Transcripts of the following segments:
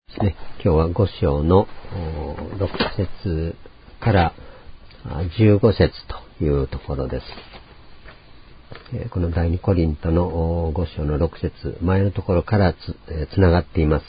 ですね。今日は5章の6節から15節というところです。この第2コリントの5章の6節、前のところからつながっています。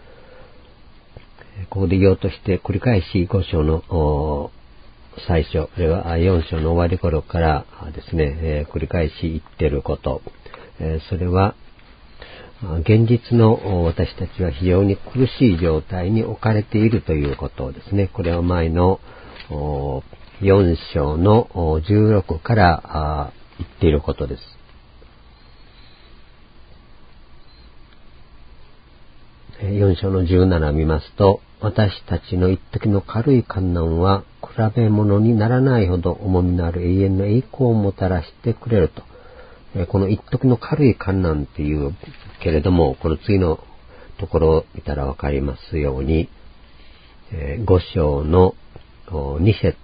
ここで言おうとして繰り返し5章の最初、あるいは4章の終わり頃からですね、繰り返し言っていること、それは現実の私たちは非常に苦しい状態に置かれているということをですね、これは前の4章の16から言っていることです。4章の17を見ますと、私たちの一時の軽い患難は比べ物にならないほど重みのある永遠の栄光をもたらしてくれると。この一時の軽い患難っていうけれども、この次のところを見たらわかりますように、5章の2節、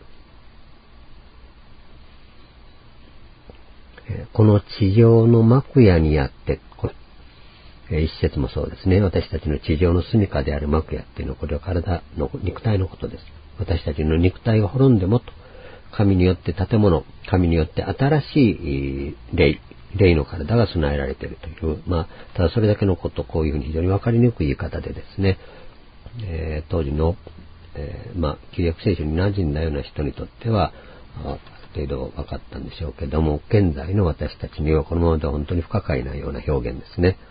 この地上の幕屋にあって、一節もそうですね。私たちの地上の住処である幕屋っていうのは、これは体の肉体のことです。私たちの肉体が滅んでもと、神によって建物、神によって新しい霊の体が備えられているという、ただそれだけのこと、こういうふうに非常に分かりにくい言い方でですね、当時の、旧約聖書に馴染んだような人にとっては、ある程度分かったんでしょうけども、現在の私たちにはこのままでは本当に不可解なような表現ですね。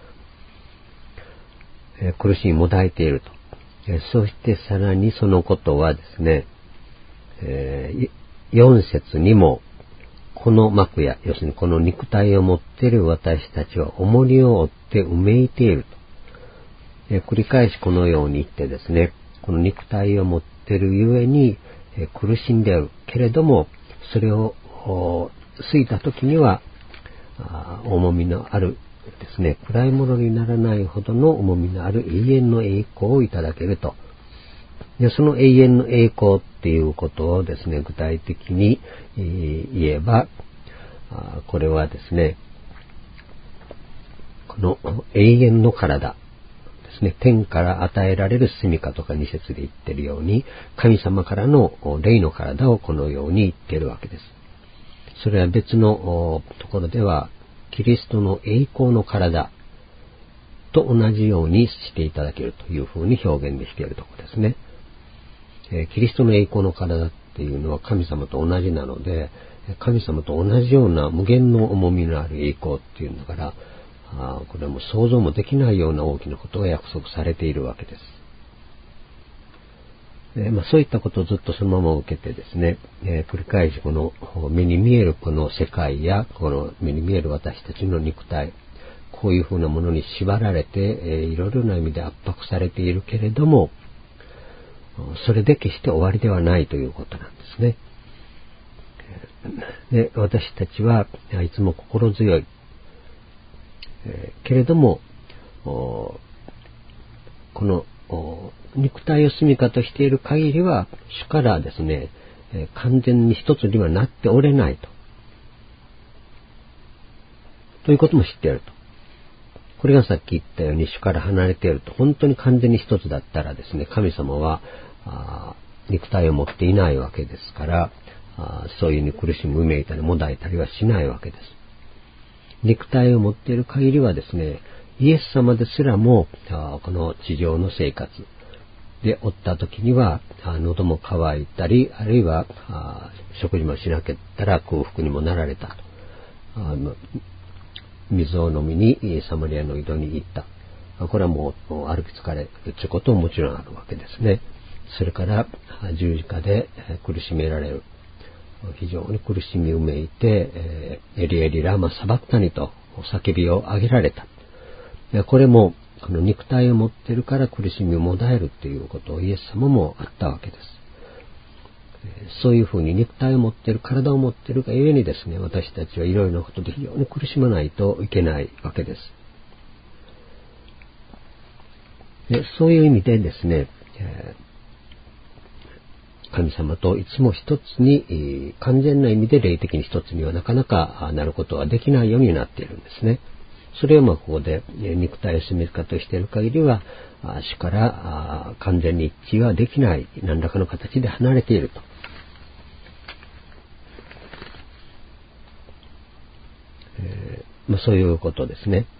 苦しみもだえていると。そしてさらにそのことはですね、4節にも、この幕や、要するにこの肉体を持っている私たちは重荷を負ってうめいていると。繰り返しこのように言ってですね、この肉体を持っているゆえに苦しんでいるけれども、それを過ぎた時には重みのあるですね、暗いものにならないほどの重みのある永遠の栄光をいただけると。で、その永遠の栄光っていうことをですね、具体的に言えば、これはですね、この永遠の体ですね、天から与えられる住処とか2節で言っているように、神様からの霊の体をこのように言っているわけです。それは別のところでは、キリストの栄光の体と同じようにしていただけるというふうに表現できているところですね。キリストの栄光の体っていうのは神様と同じなので、神様と同じような無限の重みのある栄光っていうのから、これはもう想像もできないような大きなことが約束されているわけです。そういったことをずっとそのまま受けてですね、繰り返しこの目に見えるこの世界やこの目に見える私たちの肉体、こういうふうなものに縛られて、いろいろな意味で圧迫されているけれども、それで決して終わりではないということなんですね。で、私たちはいつも心強い、けれども、この肉体を住処としている限りは主からですね、完全に一つにはなっておれないということも知っていると。これがさっき言ったように主から離れていると、本当に完全に一つだったらですね、神様は肉体を持っていないわけですから、そういうふうに苦しむ、うめいたりもだえたりはしないわけです。肉体を持っている限りはですね、イエス様ですらもこの地上の生活でおった時には喉も渇いたり、あるいは食事もしなけったら空腹にもなられたと。水を飲みにサマリアの井戸に行った。これはもう歩き疲れるということももちろんあるわけですね。それから十字架で苦しめられる。非常に苦しみうめいて、エリエリラマサバッタニと叫びを上げられた。これもこの肉体を持っているから苦しみをもだえるということをイエス様もあったわけです。そういうふうに肉体を持っている、体を持っているがゆえにですね、私たちはいろいろなことで非常に苦しまないといけないわけです。で、そういう意味でですね、神様といつも一つに、完全な意味で霊的に一つにはなかなかなることはできないようになっているんですね。 それをここで肉体を住みかとしている限りは、主から完全に一致はできない、何らかの形で離れていると。そういうことですね。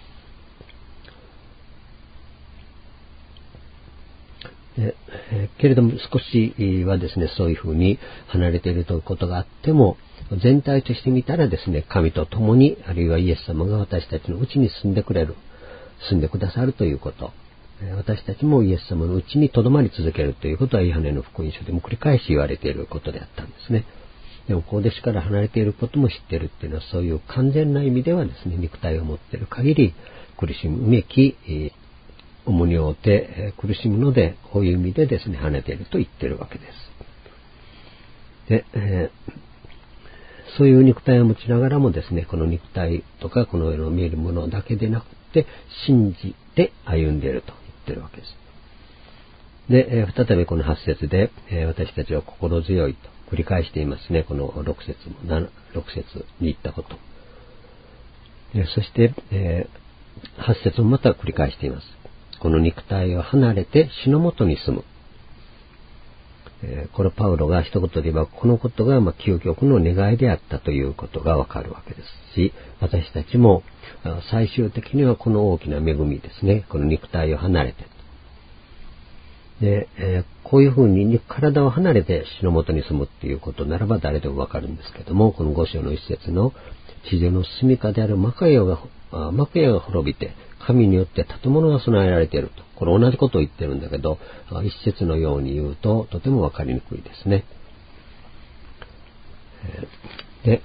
けれども少しはですね、そういうふうに離れているということがあっても、全体として見たらですね、神と共に、あるいはイエス様が私たちのうちに住んでくださるということ、私たちもイエス様のうちに留まり続けるということは、ヨハネの福音書でも繰り返し言われていることであったんですね。でもここで主から離れていることも知っているっていうのは、そういう完全な意味ではですね、肉体を持っている限り苦しむ、うめき、重荷を負って苦しむので、こういう意味でですね、跳ねていると言っているわけです。で、そういう肉体を持ちながらもですね、この肉体とかこの世の見えるものだけでなくて、信じて歩んでいると言っているわけです。で、再びこの8節で、私たちは心強いと繰り返していますね。この6節に言ったこと。そして、8節もまた繰り返しています。この肉体を離れて主のもとに住む。これパウロが一言で言えば、このことが究極の願いであったということがわかるわけですし、私たちも最終的にはこの大きな恵みですね、この肉体を離れて、で、こういうふうに体を離れて主のもとに住むっていうことならば誰でもわかるんですけども、この5章の一節の地上の住みかである幕屋が滅びて神によって建物が備えられていると。これ同じことを言ってるんだけど、一節のように言うととてもわかりにくいですね。で、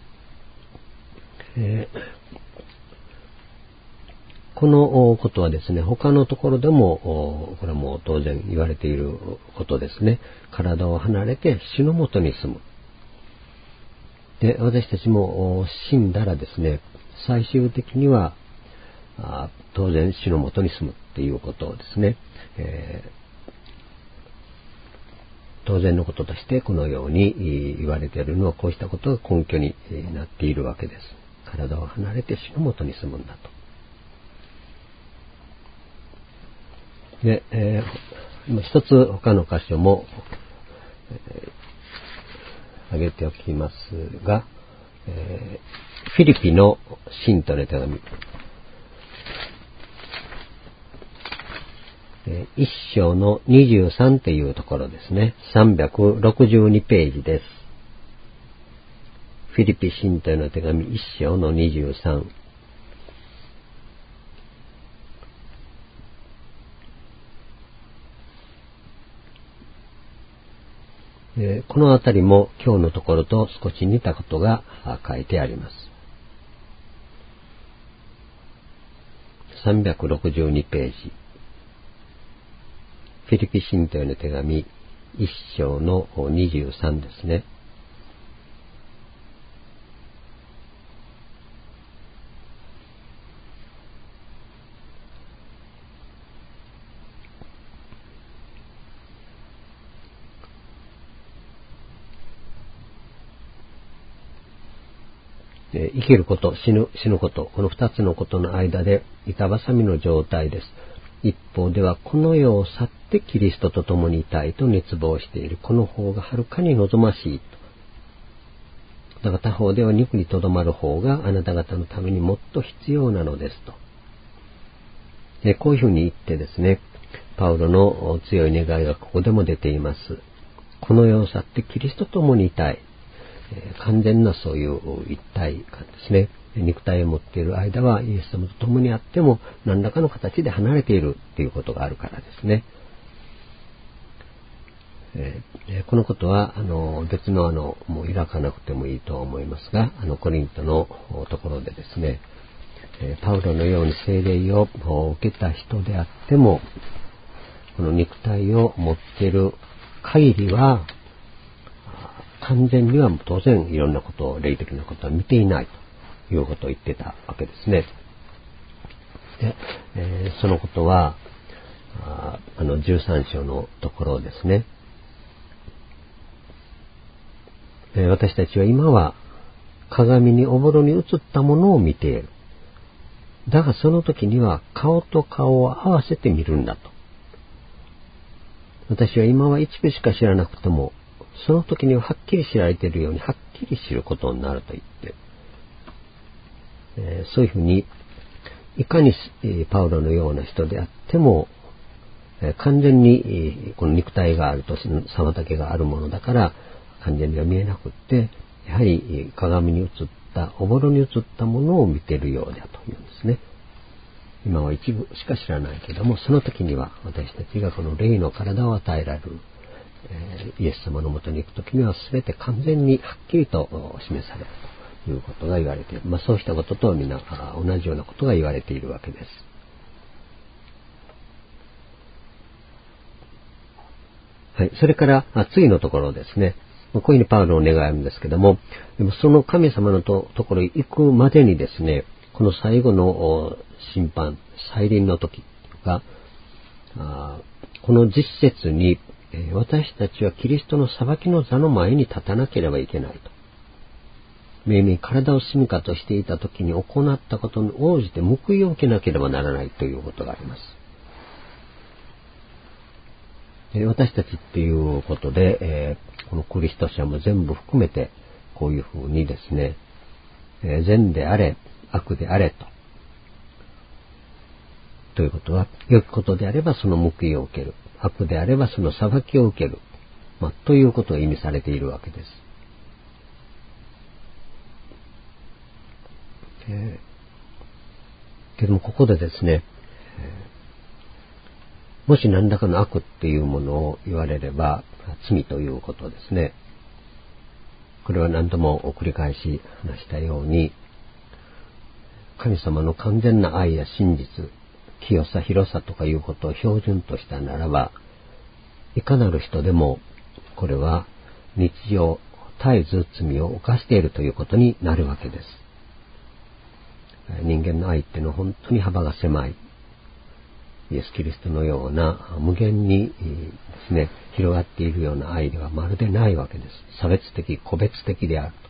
このことはですね、他のところでも、これも当然言われていることですね。体を離れて主のもとに住む。で、私たちも死んだらですね、最終的には、当然主のもとに住むっていうことをですね、当然のこととしてこのように言われているのは、こうしたことが根拠になっているわけです。体を離れて主のもとに住むんだと。で、一つ他の箇所も、挙げておきますが、フィリピの信徒の手紙、1章の23というところですね。362ページです。フィリピ信徒の手紙1章の23。このあたりも今日のところと少し似たことが書いてあります。362ページ。フィリピ信徒への手紙1章の23ですね。生きること、死ぬこと、この二つのことの間で板挟みの状態です。一方ではこの世を去ってキリストと共にいたいと熱望している。この方がはるかに望ましいと。だが他方では肉にとどまる方があなた方のためにもっと必要なのですと。こういうふうに言ってですね、パウロの強い願いがここでも出ています。この世を去ってキリストと共にいたい。完全なそういう一体感ですね。肉体を持っている間はイエス様と共にあっても何らかの形で離れているということがあるからですね。このことは別のもう抱かなくてもいいと思いますが、コリントのところでですね、パウロのように聖霊を受けた人であっても、この肉体を持っている限りは完全には当然いろんなことを、霊的なことは見ていないということを言ってたわけですね。で、そのことは13章のところですね。私たちは今は鏡におぼろに映ったものを見ている。 だがその時には顔と顔を合わせて見るんだと。私は今は一部しか知らなくても、その時にははっきり知られているようにはっきり知ることになると言って、そういうふうに、いかにパウロのような人であっても、完全にこの肉体があると妨げがあるものだから完全には見えなくって、やはり鏡に映った、おぼろに映ったものを見ているようだというんですね。今は一部しか知らないけども、その時には私たちがこの霊の体を与えられる、イエス様のもとに行く時には全て完全にはっきりと示されるということが言われている。そうしたことと皆同じようなことが言われているわけです。はい、それから次のところですね。こういうふうにパウロを願うんですけども、でもその神様のところへ行くまでにですね、この最後の審判、再臨の時が、この実節に、私たちはキリストの裁きの座の前に立たなければいけないと。命名体を住処としていた時に行ったことに応じて報いを受けなければならないということがあります。私たちっていうことで、このクリスト者も全部含めてこういうふうにですね、善であれ悪であれということは、良きことであればその報いを受ける、悪であればその裁きを受ける、ということを意味されているわけです。けどもここでですね、もし何らかの悪っていうものを言われれば罪ということですね。これは何度も繰り返し話したように、神様の完全な愛や真実、清さ広さとかいうことを標準としたならば、いかなる人でもこれは日常絶えず罪を犯しているということになるわけです。人間の愛っていうのは本当に幅が狭い。イエス・キリストのような無限にですね、広がっているような愛ではまるでないわけです。差別的、個別的である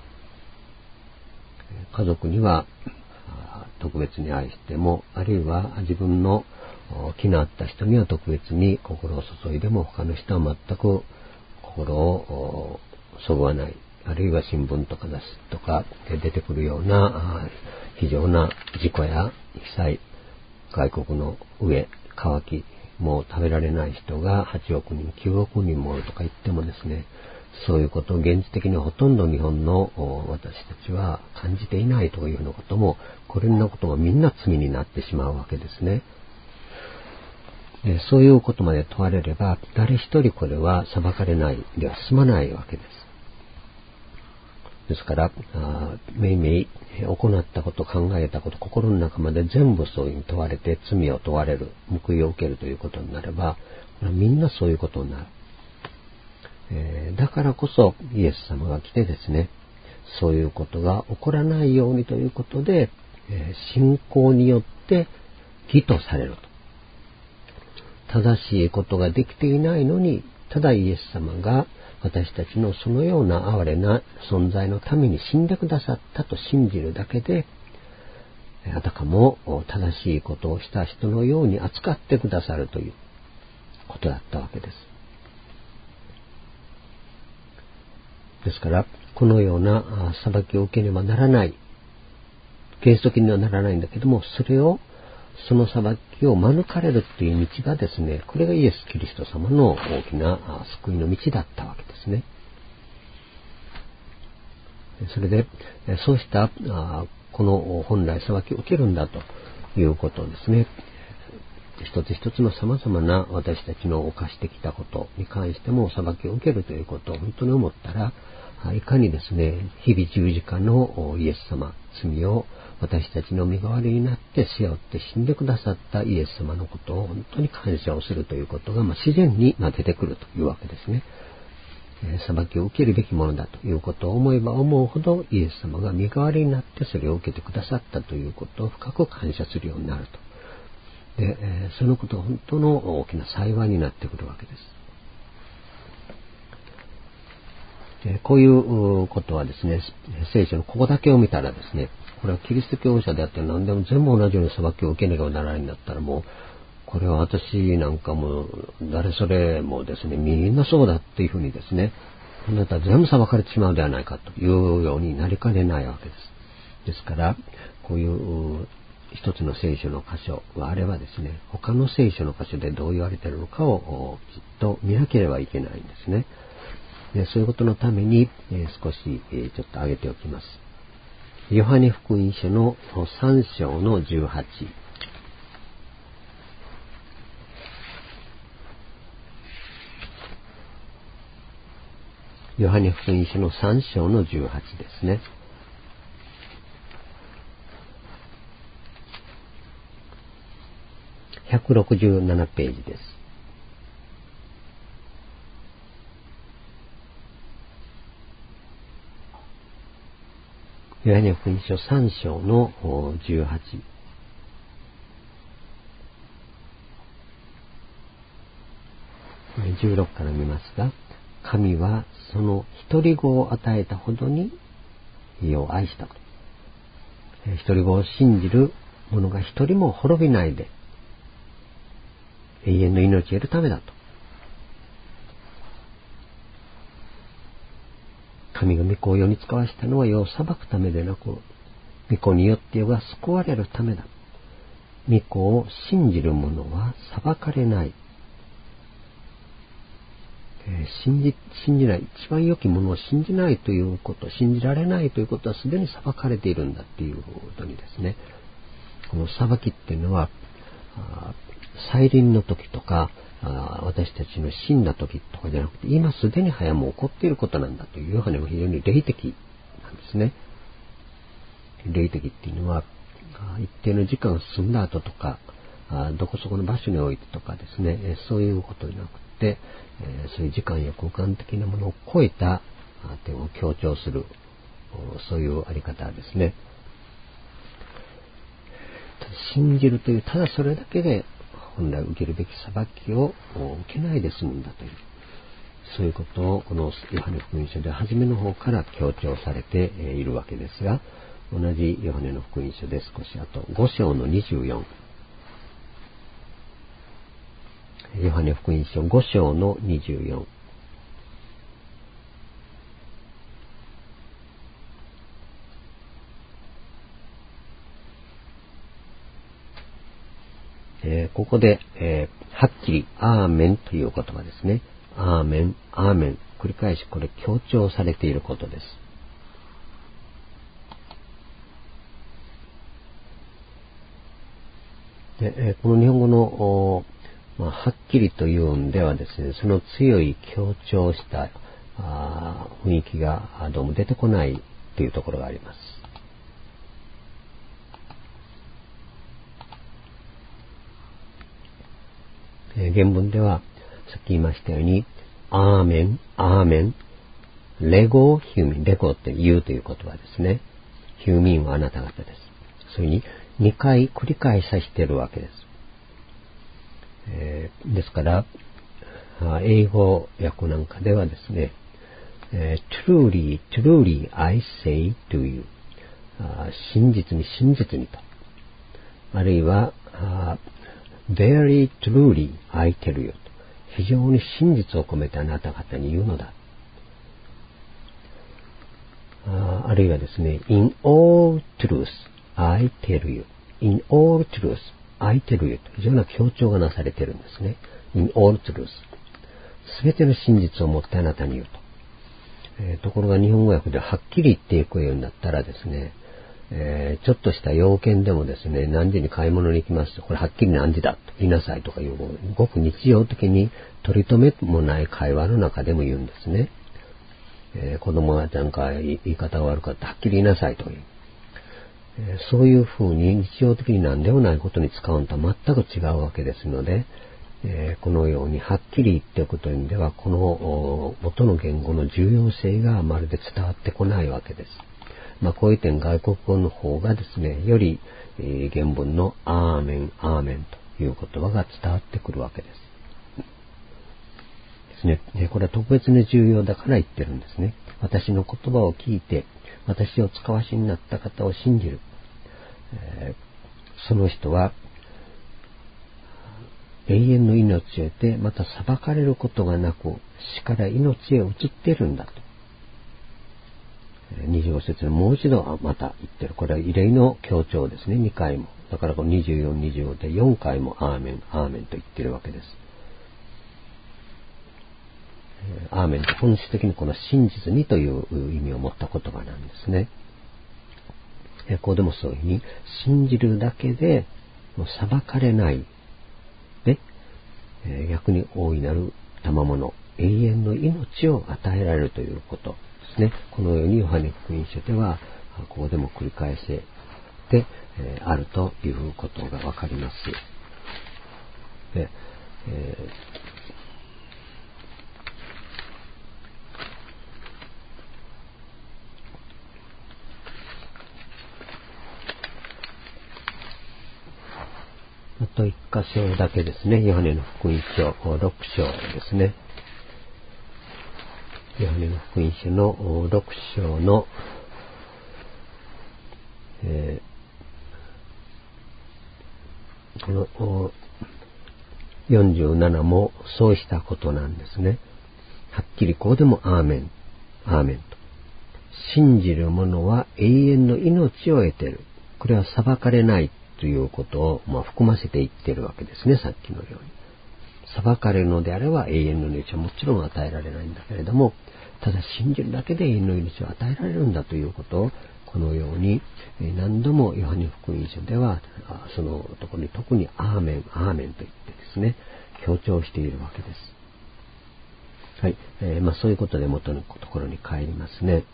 と。家族には特別に愛しても、あるいは自分の気の合った人には特別に心を注いでも、他の人は全く心をそぐわない。あるいは新聞とか雑誌とかで出てくるような非常な事故や被災、外国の飢え、渇き、もう食べられない人が8億人、9億人もおるとか言ってもですね、そういうことを現実的にほとんど日本の私たちは感じていないというようなことも、これらのことがみんな罪になってしまうわけですね。でそういうことまで問われれば、誰一人これは裁かれないでは済まないわけです。ですから、めいめい行ったこと、考えたこと、心の中まで全部そういうに問われて罪を問われる、報いを受けるということになれば、これはみんなそういうことになる。だからこそイエス様が来てですね、そういうことが起こらないようにということで、信仰によって義とされると。正しいことができていないのに、ただイエス様が私たちのそのような哀れな存在のために死んでくださったと信じるだけで、あたかも正しいことをした人のように扱ってくださるということだったわけです。ですから、このような裁きを受けねばならない、原則にはならないんだけども、その裁きを免れるという道がですね、これがイエス・キリスト様の大きな救いの道だったわけですね。それで、そうしたこの本来裁きを受けるんだということですね。一つ一つの様々な私たちの犯してきたことに関しても裁きを受けるということを本当に思ったら、いかにですね、日々十字架のイエス様、罪を私たちの身代わりになって背負って死んでくださったイエス様のことを本当に感謝をするということが自然に出てくるというわけですね。裁きを受けるべきものだということを思えば思うほど、イエス様が身代わりになってそれを受けてくださったということを深く感謝するようになると。で、そのことが本当の大きな幸いになってくるわけです。こういうことはですね、聖書のここだけを見たらですね、 これはキリスト教者であって何でも全部同じように裁きを受けなきゃならないんだったらもう、これは私なんかも誰それもですね、みんなそうだっていうふうにですね、あなたは全部裁かれてしまうではないかというようになりかねないわけです。ですから、こういう一つの聖書の箇所があればですね、他の聖書の箇所でどう言われているのかをきっと見なければいけないんですね。でそういうことのために、少し、ちょっと挙げておきます。ヨハネ福音書の3章の18。ヨハネ福音書の3章の18ですね。167ページです。ヨハネ福音書3章の18。16から見ますが、神はその一人子を与えたほどに世を愛したと。一人子を信じる者が一人も滅びないで永遠の命を得るためだと。神が御子を世に使わしたのは世を裁くためでなく、御子によって世が救われるためだ。御子を信じる者は裁かれない。信じない、一番良きものを信じないということ、信じられないということはすでに裁かれているんだっていうことにですね、この裁きっていうのは、再臨の時とか、私たちの死んだ時とかじゃなくて、今すでに早もう起こっていることなんだというヨハネは非常に霊的なんですね。霊的っていうのは、一定の時間が進んだ後とか、どこそこの場所においてとかですね、そういうことじゃなくて、そういう時間や空間的なものを超えた点を強調する、そういうあり方ですね。信じるという、ただそれだけで本来受けるべき裁きを受けないで済むんだという、そういうことをこのヨハネ福音書で初めの方から強調されているわけですが、同じヨハネの福音書で少しあと5章の24。ヨハネ福音書5章の24。ここで、はっきりアーメンという言葉ですね。アーメン、アーメン。繰り返しこれ強調されていることです。でこの日本語のはっきりというんではですね、その強い強調した雰囲気がどうも出てこないというところがあります。原文ではさっき言いましたように、アーメン、アーメン、レゴ、ヒューミン、レゴって言うという言葉ですね。ヒューミンはあなた方です。そういうふうに2回繰り返させているわけです。ですから、英語訳なんかではですね、truly, truly I say to you、真実に真実にと。あるいは、very truly I tell you、非常に真実を込めてあなた方に言うのだ。あるいはですね、in all truth I tell you、in all truth I tell you と非常な強調がなされているんですね。in all truth、すべての真実をもってあなたに言うと。ところが日本語訳ではっきり言っていくようになったらですね、ちょっとした要件でもですね、何時に買い物に行きますと、これはっきり何時だと言いなさいとかいう、ごく日常的に取り留めもない会話の中でも言うんですね。子供がなんか言い方が悪かったらはっきり言いなさいという。そういうふうに日常的に何でもないことに使うのとは全く違うわけですので、このようにはっきり言っておくという意味では、この元の言語の重要性がまるで伝わってこないわけです。こういう点、外国語の方がですね、より原文のアーメン、アーメンという言葉が伝わってくるわけです。これは特別に重要だから言ってるんですね。私の言葉を聞いて、私を使わしになった方を信じる。 その人は永遠の命を得て、また裁かれることがなく、死から命へ移っているんだと。25節にもう一度また言ってる。これは異例の強調ですね、2回も。だからこの24、25で4回もアーメン、アーメンと言ってるわけです。アーメンと本質的にこの真実にという意味を持った言葉なんですね。ここでもそういうふうに信じるだけでもう裁かれないで、逆に大いなる賜物、永遠の命を与えられるということですね。このようにヨハネ福音書ではここでも繰り返せてあるということがわかります。であと一箇所だけですね。ヨハネの福音書6章ですね。ヨハネの福音書の6章の、この47もそうしたことなんですね。はっきりこうでもアーメン、アーメンと。信じる者は永遠の命を得ている。これは裁かれないということを、含ませていっているわけですね、さっきのように。裁かれるのであれば永遠の命はもちろん与えられないんだけれども、ただ信じるだけで永遠の命を与えられるんだということを、このように何度もヨハネ福音書ではそのところに特にアーメン、アーメンと言ってですね、強調しているわけです。はい、そういうことで元のところに帰りますね。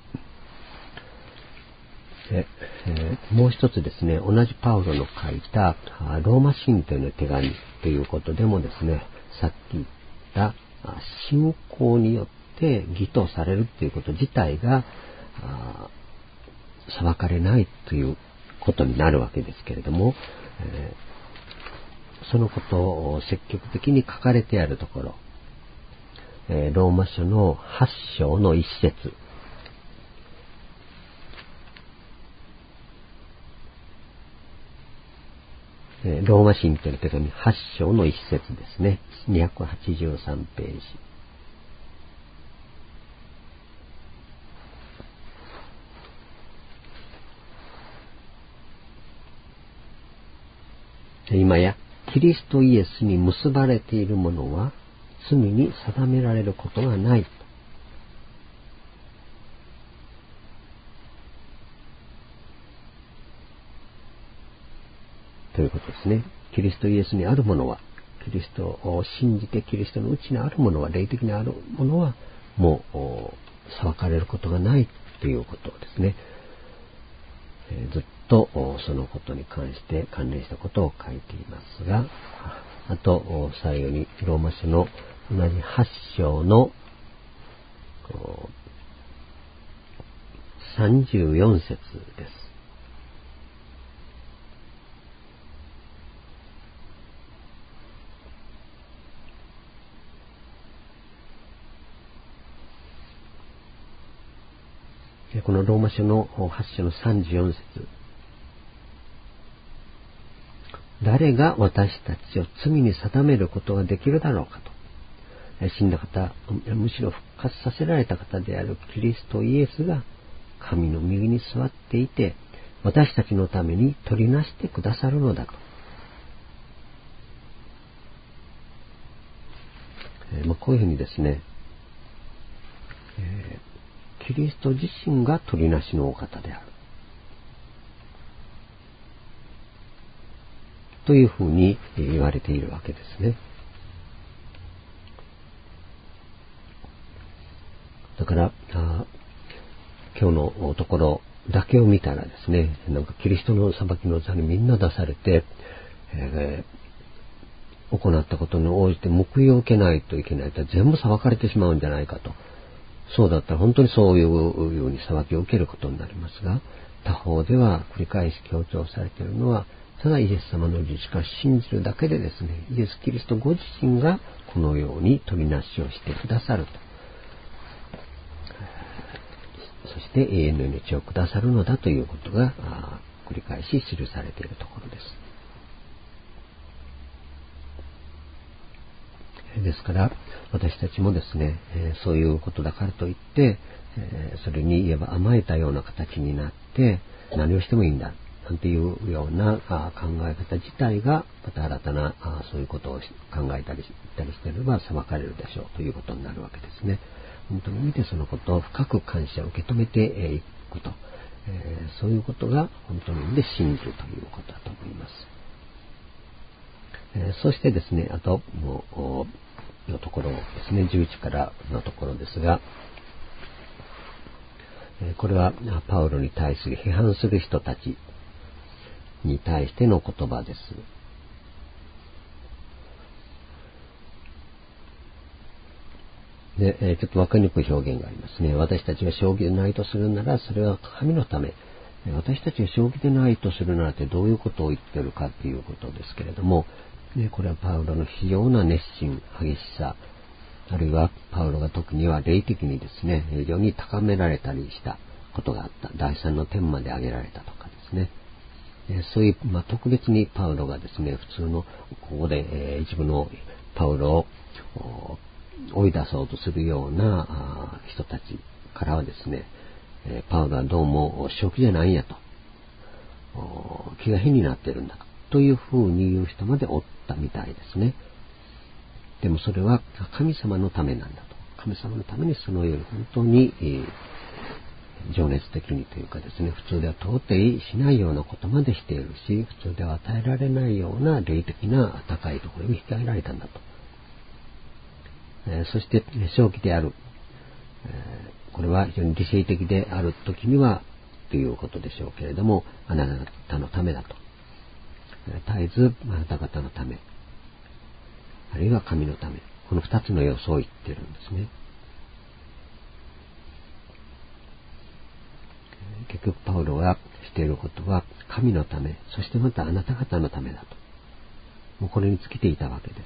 もう一つですね、同じパウロの書いたローマ神教の手紙ということでもですね、さっき言った信仰によって義とされるということ自体が裁かれないということになるわけですけれども、そのことを積極的に書かれてあるところ、ローマ書の8章の1節、ローマ神教の手紙8章の1節ですね。283ページ。今やキリストイエスに結ばれている者は罪に定められることがないということですね。キリストイエスにある者は、キリストを信じてキリストのうちにある者は、霊的にある者はもう裁かれることがないということですね。ずっとそのことに関して関連したことを書いていますが、あと最後にローマ書の同じ8章の34節です。このローマ書の8章の34節、誰が私たちを罪に定めることができるだろうかと。死んだ方、むしろ復活させられた方であるキリストイエスが神の右に座っていて、私たちのために取りなしてくださるのだと。こういうふうにですね、キリスト自身が取りなしのお方であるというふうに言われているわけですね。だから今日のところだけを見たらですね、なんかキリストの裁きの座にみんな出されて、行ったことに応じて報いを受けないといけないと全部裁かれてしまうんじゃないかと。そうだったら本当にそういうように裁きを受けることになりますが、他方では繰り返し強調されているのは、ただイエス様の十字架を信じるだけでですね、イエス・キリストご自身がこのように取りなしをしてくださると。そして永遠の命をくださるのだということが、 繰り返し記されているところです。ですから私たちもですね、そういうことだからといって、それに言えば甘えたような形になって何をしてもいいんだなんていうような考え方自体がまた新たなそういうことを考えたり言ったりしていれば裁かれるでしょうということになるわけですね。本当に見てそのことを深く感謝を受け止めていくこと、そういうことが本当の意味で信じるということだと思います。そしてですね、あともうのところですね、11からのところですが、これはパウロに対する批判する人たちに対しての言葉です。で、ちょっと分かりにくい表現がありますね。私たちが将棋でないとするなら、それは神のため。私たちが将棋でないとするならってどういうことを言っているかということですけれども、これはパウロの非常な熱心、激しさ、あるいはパウロが特には霊的にですね、非常に高められたりしたことがあった。第三の天まで上げられたとかですね。そういう、特別にパウロがですね、普通のここで、一部のパウロを追い出そうとするような人たちからはですね、パウロはどうも正気じゃないんやと、気が変になってるんだというふうに言う人までおったみたいですね。でもそれは神様のためなんだと。神様のためにそのように本当に、情熱的にというかですね、普通では到底しないようなことまでしているし、普通では与えられないような霊的な高いところに引き上げられたんだと。そして正気である、これは非常に理性的である時にはということでしょうけれども、あなたのためだと。絶えずあなた方のため、あるいは神のため、この二つの要素を言っているんですね。結局パウロがしていることは神のため、そしてまたあなた方のためだと。もうこれに尽きていたわけです。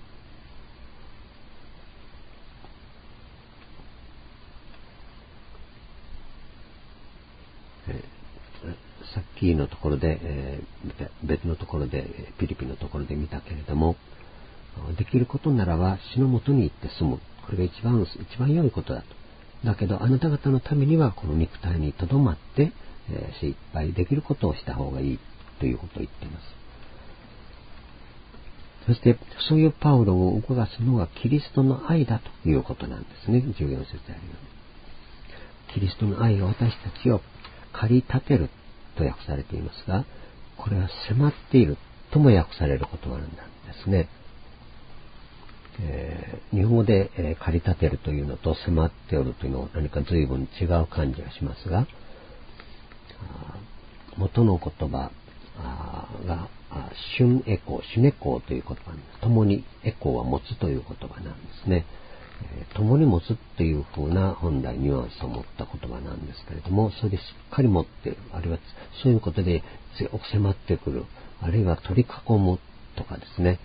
さっきのところで、別のところでピリピのところで見たけれども、できることならば死のもとに行って住む。これが一番良いことだと。だけどあなた方のためにはこの肉体にとどまって、精一杯できることをした方がいいということを言っています。そしてそういうパウロを動かすのがキリストの愛だということなんですね。14節であるように。キリストの愛が私たちを駆り立てると訳されていますが、これは迫っているとも訳される言葉なんですね。日本語で、駆り立てるというのと迫っておるというのは何か随分違う感じがしますが、元の言葉がシュネコーという言葉に、共にエコーは持つという言葉なんですね。共に持つというふうな本来ニュアンスを持った言葉なんですけれども、それでしっかり持っている、あるいはそういうことで強く迫ってくる、あるいは取り囲むとかですね、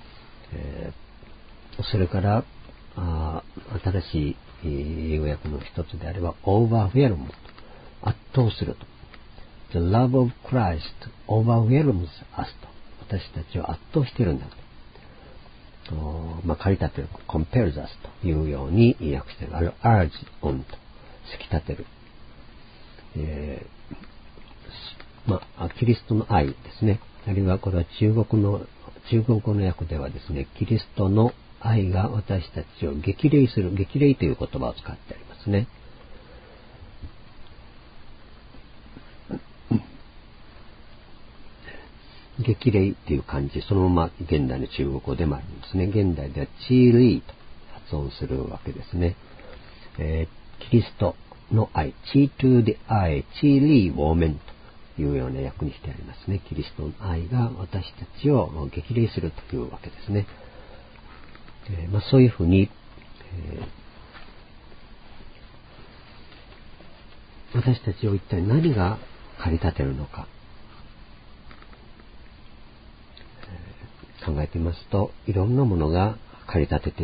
それから新しい英語訳の一つであれば overwhelm 圧倒すると。The love of Christ overwhelms us と。私たちを圧倒しているんだと。駆り立てる compels us というように訳している。あるいは urge on と。突き立てる。キリストの愛ですね。あるいはこれは中国語の訳ではですね、キリストの愛が私たちを激励する、激励という言葉を使ってありますね。激励という漢字、そのまま現代の中国語でもあるんですね。現代ではチーリーと発音するわけですね。キリストの愛、チートゥーで愛、チーリーウォーメンというような訳にしてありますね。キリストの愛が私たちを激励するというわけですね。そういうふうに、私たちを一体何が駆り立てるのか、考えてみますと、いろんなものが駆り立ててい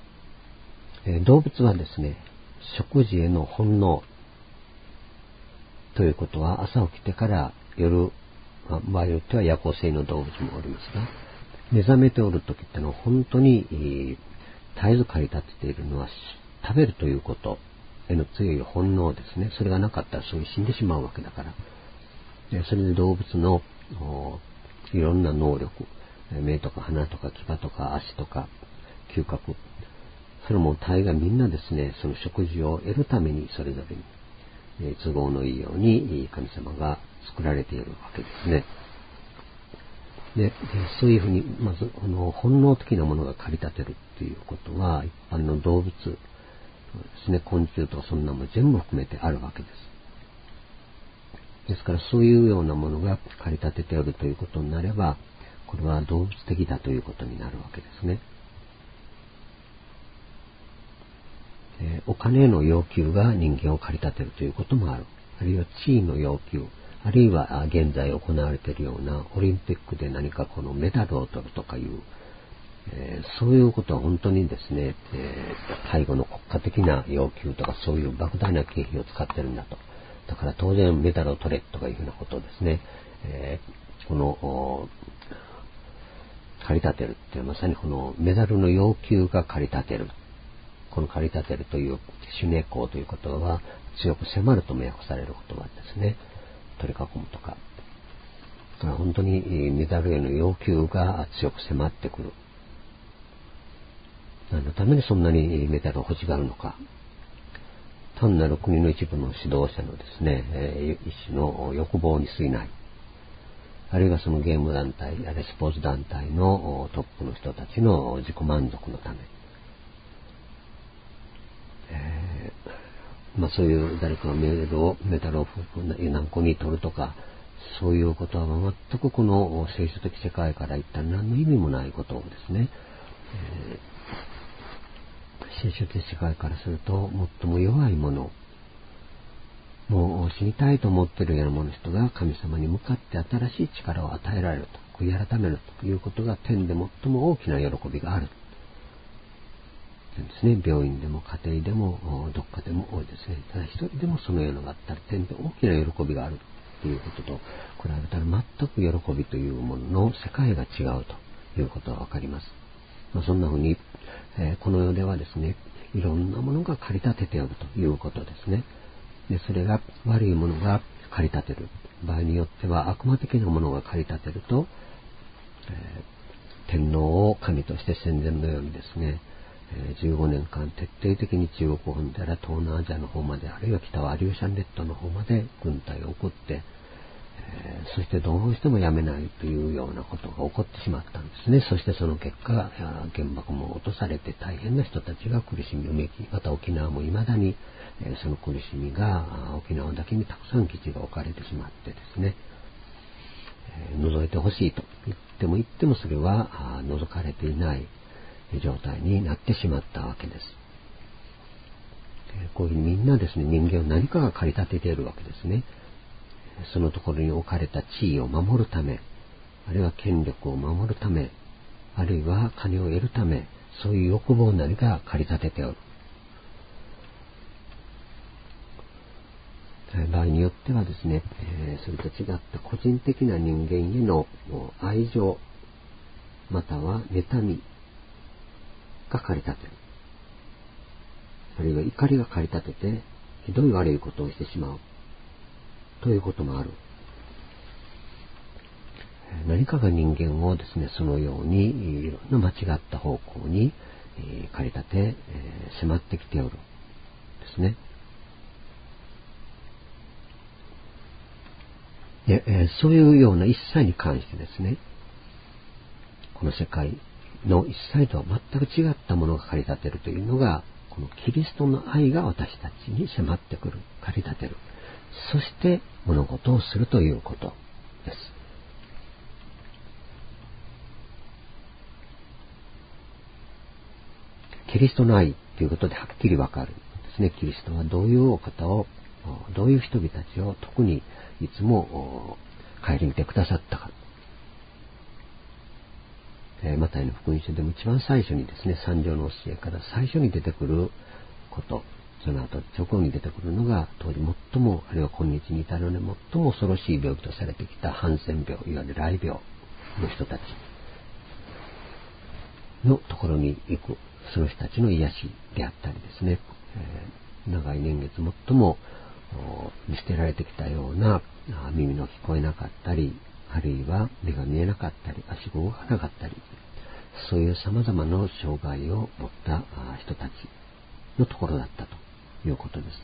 る。動物はですね、食事への本能、 ということは朝起きてから夜、場合によっては夜行性の動物もおりますが、目覚めておる時ってのは本当に絶えず駆り立てているのは食べるということへの強い本能ですね。それがなかったらすぐ死んでしまうわけだから。それで動物のいろんな能力、目とか鼻とか牙とか足とか嗅覚、それも大概みんなですね、その食事を得るためにそれぞれに都合のいいように神様が作られているわけですね。で、そういうふうに、まず、本能的なものが駆り立てるっていうことは、一般の動物ですね、昆虫とかそんなも全部含めてあるわけです。ですから、そういうようなものが駆り立てておるということになれば、これは動物的だということになるわけですね。お金への要求が人間を駆り立てるということもある。あるいは地位の要求、あるいは現在行われているようなオリンピックで何かこのメダルを取るとかいう、そういうことは本当にですね、背後の国家的な要求とかそういう莫大な経費を使ってるんだと。だから当然メダルを取れとかいうふうなことをですね、この駆り立てるっていうのはまさにこのメダルの要求が駆り立てる。この駆り立てるというシュネコーという言葉は強く迫るとも訳される言葉ですね。取り囲むとか。本当にメダルへの要求が強く迫ってくる。何のためにそんなにメダルを欲しがるのか。単なる国の一部の指導者のですね、一種の欲望に過ぎない。あるいはそのゲーム団体、あるいはスポーツ団体のトップの人たちの自己満足のため。そういう誰かがメダルを何個に取るとか、そういうことは全くこの聖書的世界から言ったら何の意味もないことをですね、聖書的世界からすると最も弱いもの、もう死にたいと思っているようなもの人が神様に向かって新しい力を与えられると、悔い改めるということが天で最も大きな喜びがある。ですね、病院でも家庭でもどっかでも多いですね。ただ一人でもそのようなのがあったら天で大きな喜びがあるということと比べたら全く喜びというものの世界が違うということがわかります。そんなふうに、この世ではですね、いろんなものが駆り立てておるということですね。で、それが悪いものが駆り立てる。場合によっては悪魔的なものが駆り立てると、天皇を神として戦前のようにですね、15年間徹底的に中国本土やら東南アジアの方まで、あるいは北はアリューシャン列島の方まで軍隊を送って、そしてどうしてもやめないというようなことが起こってしまったんですね。そしてその結果、原爆も落とされて大変な人たちが苦しみをめき、また沖縄も未だに、その苦しみが沖縄だけにたくさん基地が置かれてしまってですね、除いてほしいと言ってもそれは除かれていない状態になってしまったわけです。こういうふうにみんなですね、人間を何かが駆り立てているわけですね。そのところに置かれた地位を守るため、あるいは権力を守るため、あるいは金を得るため、そういう欲望なりが駆り立てておる。場合によってはですね、それと違った個人的な人間への愛情、または妬みが駆り立てる。あるいは怒りが駆り立てて、ひどい悪いことをしてしまう。ということもある。何かが人間をですね、そのようにいろんな間違った方向に駆り立て、迫ってきておる。ですね。で、そういうような一切に関してですね、この世界の一切とは全く違ったものが駆り立てるというのが、このキリストの愛が私たちに迫ってくる、駆り立てる。そして物事をするということです。キリストの愛ということではっきりわかるんですね。キリストはどういうお方を、どういう人々たちを特にいつも顧みてくださったか。マタイの福音書でも一番最初にですね、三条の教えから最初に出てくること、 その後直後に出てくるのが、当時最も、あるいは今日に至るので最も恐ろしい病気とされてきたハンセン病、いわゆる雷病の人たちのところに行く、その人たちの癒しであったりですね、長い年月最も見捨てられてきたような耳の聞こえなかったり、あるいは目が見えなかったり、足が動かなかったり、そういう様々な障害を持った人たちのところだったということです。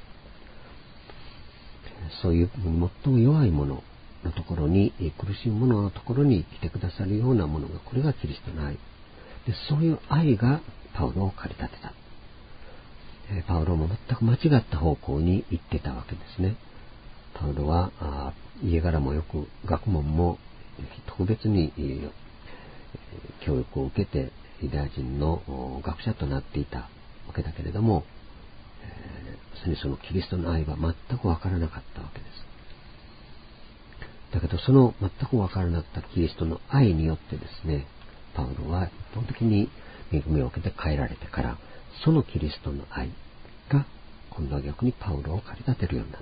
そういう最も弱いもののところに、苦しむもののところに来てくださるようなものが、これがキリストの愛で、そういう愛がパウロを駆り立てた。パウロも全く間違った方向に行ってたわけですね。パウロは家柄もよく、学問も特別に教育を受けてユダヤ人の学者となっていたわけだけれども、そのキリストの愛は全くわからなかったわけです。だけどその全くわからなかったキリストの愛によってですね、パウロは一方的に恵みを受けて変えられてから、そのキリストの愛が今度は逆にパウロを駆り立てるようになった。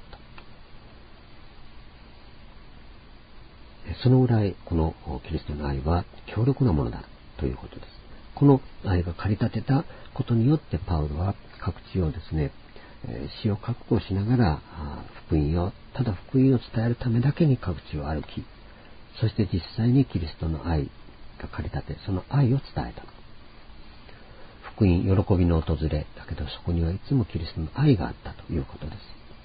そのぐらいこのキリストの愛は強力なものだということです。この愛が駆り立てたことによってパウロは各地をですね、死を覚悟しながらただ福音を伝えるためだけに各地を歩き、そして実際にキリストの愛が駆り立て、その愛を伝えた。福音、喜びの訪れだけど、そこにはいつもキリストの愛があったということです。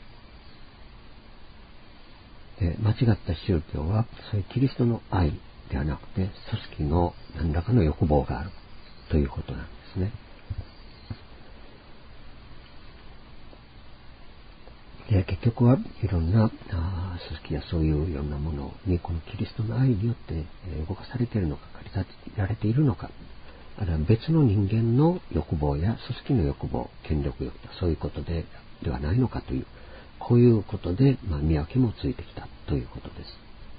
間違った宗教はそういうキリストの愛ではなくて、組織の何らかの欲望があるということなんですね。結局はいろんな組織やそういういろんなものにこのキリストの愛によって動かされているのか、駆り立てられているのか、あるいは別の人間の欲望や組織の欲望、権力欲、そういうことではないのかという、こういうことで見分けもついてきたということです。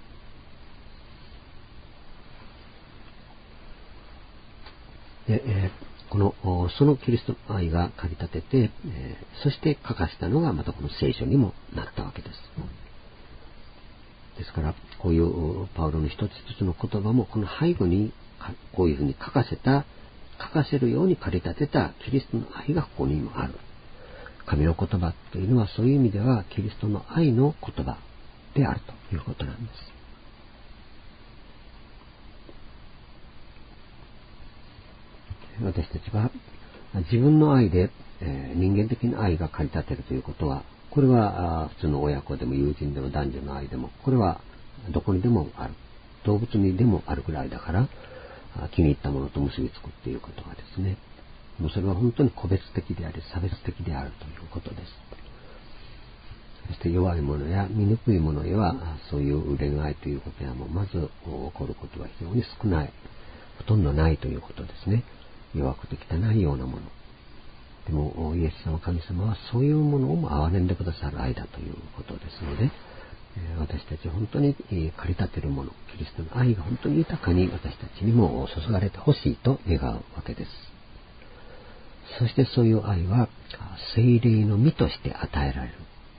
で、そのキリストの愛が駆り立てて、そして書かせたのがまたこの聖書にもなったわけです。ですからこういうパウロの一つ一つの言葉もこの背後にこういうふうに書かせるように駆り立てたキリストの愛がここにもある。神の言葉というのはそういう意味ではキリストの愛の言葉であるということなんです。私たちは自分の愛で、人間的な愛が駆り立てるということは、これは普通の親子でも友人でも男女の愛でも、これはどこにでもある、動物にでもあるくらいだから、気に入ったものと結びつくっていうことはですね、もうそれは本当に個別的であり差別的であるということです。そして弱いものや醜いものへはそういう恋愛ということやもまず起こることは非常に少ない、ほとんどないということですね。弱くて汚いようなものでもイエス様神様はそういうものをも憐れんでくださる愛だということですので、私たち本当に駆り立てるもの、キリストの愛が本当に豊かに私たちにも注がれてほしいと願うわけです。そしてそういう愛は聖霊の実として与えられる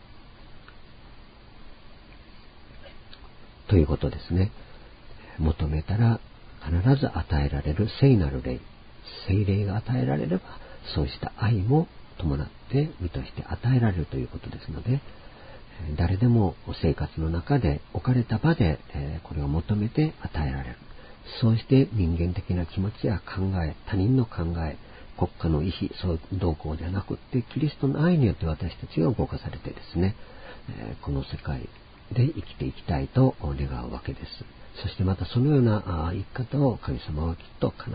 ということですね。求めたら必ず与えられる聖なる霊、聖霊が与えられればそうした愛も伴って実として与えられるということですので、誰でも生活の中で置かれた場でこれを求めて与えられる。そうして人間的な気持ちや考え、他人の考え、国家の意志、そう動向じゃなくってキリストの愛によって私たちが動かされてですね、この世界で生きていきたいと願うわけです。そしてまたそのような生き方を神様はきっと必